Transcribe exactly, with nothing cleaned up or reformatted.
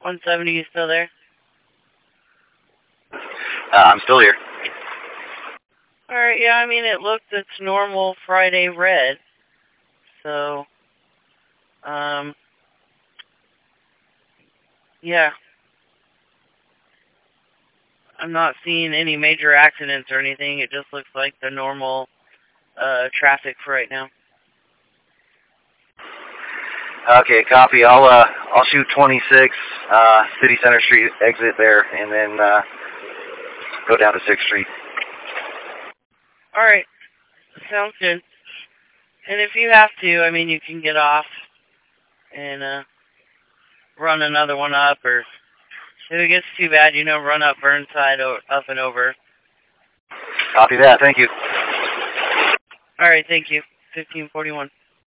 one seventy, you still there? Uh, I'm still here. Alright, yeah, I mean, it looked its normal Friday red. So, um, yeah. I'm not seeing any major accidents or anything. It just looks like the normal uh, traffic for right now. Okay, copy. I'll uh, I'll shoot twenty-six, uh, City Center Street exit there, and then uh, go down to sixth Street. All right, sounds good. And if you have to, I mean, you can get off and uh, run another one up, or if it gets too bad, you know, run up Burnside o up and over. Copy that. Thank you. All right, thank you. fifteen forty-one.